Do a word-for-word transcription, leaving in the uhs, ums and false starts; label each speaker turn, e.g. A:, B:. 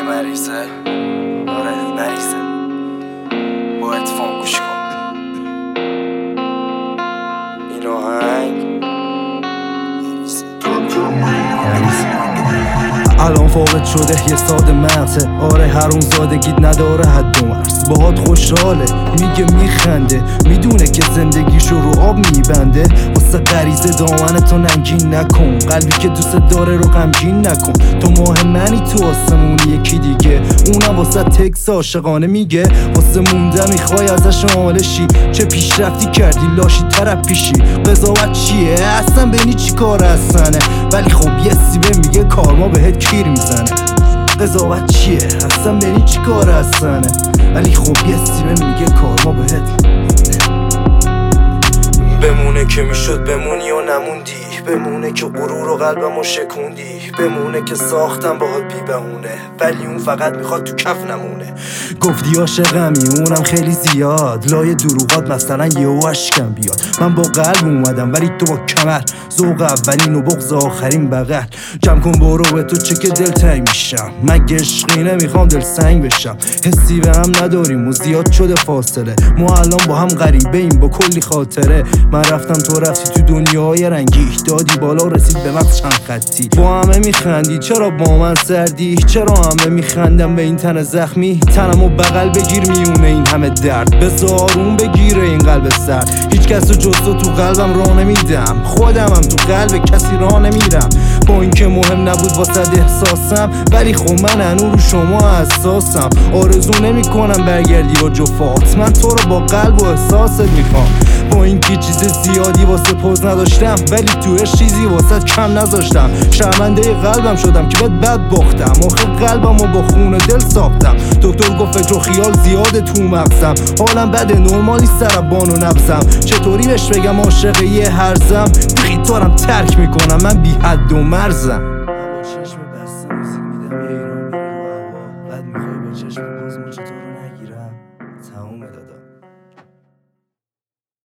A: مریضه، آره مریضه، با اتفاق گوش کن این آهنگ
B: الان فاقد شده یه ساده مغزه، آره حروم زادگیت نداره حد و مرز. باهات خوشحاله میگه میخنده، میدونه که زندگیشو رو آب میبنده. واسه غریزه دامن تو ننگین نکن، قلبی که دوست داره رو غمگین نکن. تو ماه منی تو آسمونی یکی دیگه، اونم واسه تکس عاشقانه میگه. واسه مونده میخوای ازش عالشی، چه پیشرفتی کردی لاشی طرف پیشی. قضاوت چیه اصلا بینی چی کار هستنه، ولی خب یه سیبه میگه کارما بهت کیر میزنه. قضاوت چیه اصلا بینی چی کار هستنه، ولی خب یه سیبه میگه کارما بهت بمونه که میشد بمونی و نموندی، بمونه که غرور و قلبمو شکوندی، بمونه که ساختم باهات بی بهونه، ولی اون فقط میخواد تو کف نمونه. گفتی عاشقمی اونم خیلی زیاد، لای دروغات مثلا یهو اشکم بیاد. من با قلب اومدم ولی تو با کمر، ذوق اولین و بغض آخرین بغل. جمع کن برو به تو چه که دلتنگ میشم، مگه عشقی نمیخوام دل سنگ بشم. حسی به هم نداریم و زیاد شده فاصله، ما الان با هم غریبه ایم با کلی خاطره. من رفتم تو رفتی تو دنیای رنگی، دادی بالا رسید به مغز چند خطی. با همه میخندی چرا با من سردی، چرا همه میخندم به این تن زخمی. تنمو بغل بگیر میونه این همه درد، بذار آروم بگیره این قلب سرد. هیچ کس رو جز تو تو قلبم راه نمیدم، خودمم تو قلب کسی راه نمیرم. با اینکه مهم نبود واسه احساسم، ولی خب من هنوز رو شما حساسم. آرزو نمیکنم برگردی با جفات، من تو رو با قلب و احساست میخوام. با اینکه چیز زیادی واسه پوز نداشتم، ولی توش چیزی واسه کم نذاشتم. شرمنده قلبم شدم که بهت بد باختم، آخه قلبمو با خون دل ساختم. دکتر گفت فکر و خیال زیاده تو مغزم، حالم بده نرمالی سربان و نبزم. چطوری بهش بگم عاشق یه هرزم، بخی تارم ترک میکنم من بی حد و مرزم.